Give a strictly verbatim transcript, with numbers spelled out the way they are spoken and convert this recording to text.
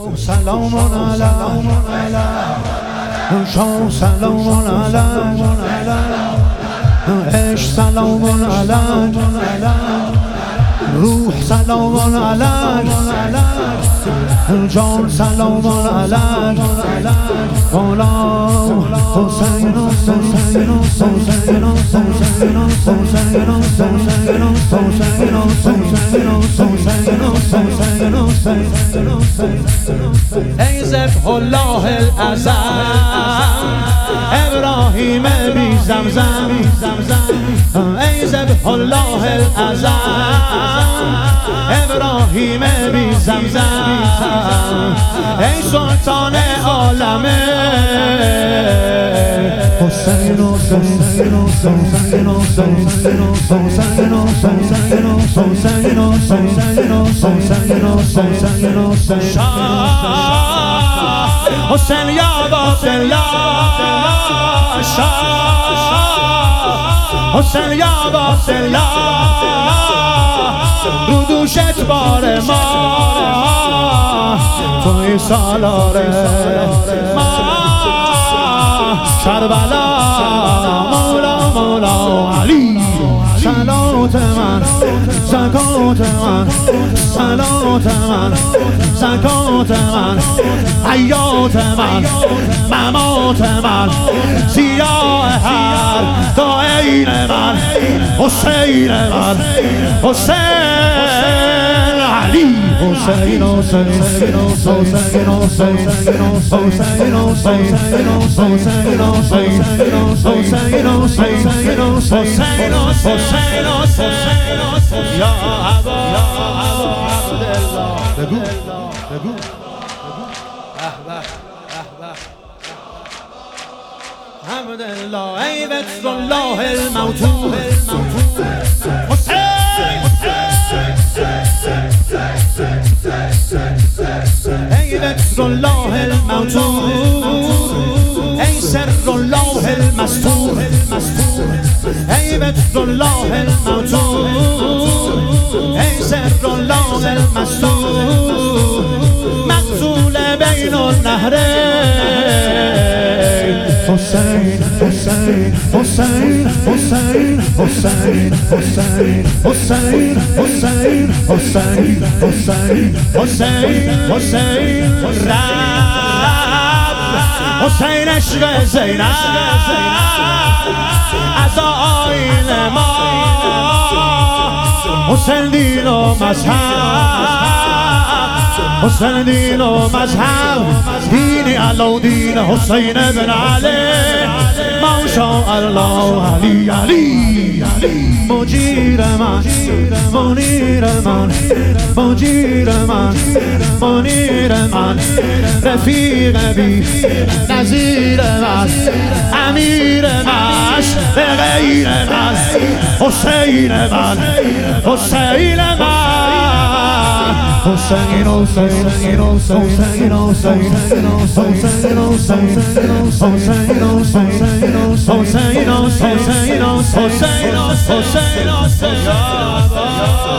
سلام علیک شاه سلام علیک عشق سلام علیک روح سلام علیک جان سلام علیک مولا حسین حسین حسین حسین ای ذبح الله الاعظم ابراهیم بی زمزم ای ذبح الله الاعظم ابراهیم بی زمزم ای سلطان عالم حسین حسین حسین حسین حسین حسین حسین یا عبدالله شاه حسین یا عبدالله رو دوشت بار ما توی سالار ما کربلا مولا مولا علی صلات من زکات من صلات من زکات من حیات من ممات من سیاه هر داین من حسین من حسین علی حسین حسین حسین حسین حسین حسین حسین حسین یا ابا عبدالله بگو بگو عبدالله ای بطر الله الموتور ای بطر الله الموتور ای سر الله المستور ای بطر الله الموتور ای سر الله المستور مقتول بین النهرین حسین حسین حسین حسین حسین حسین حسین حسین حسین حسین حسین حسین رب حسین عشق زینب از آیین ما حسین دین و مذهب حسین دین و مذهب دین علو دین حسین بن علی ماشاء الله علی علی مجیر من منیر من مجیر من منیر من رفیق بی نظیر من امیر من به غیر من حسین من حسین من حسین حسین حسین حسین حسین حسین حسین حسین حسین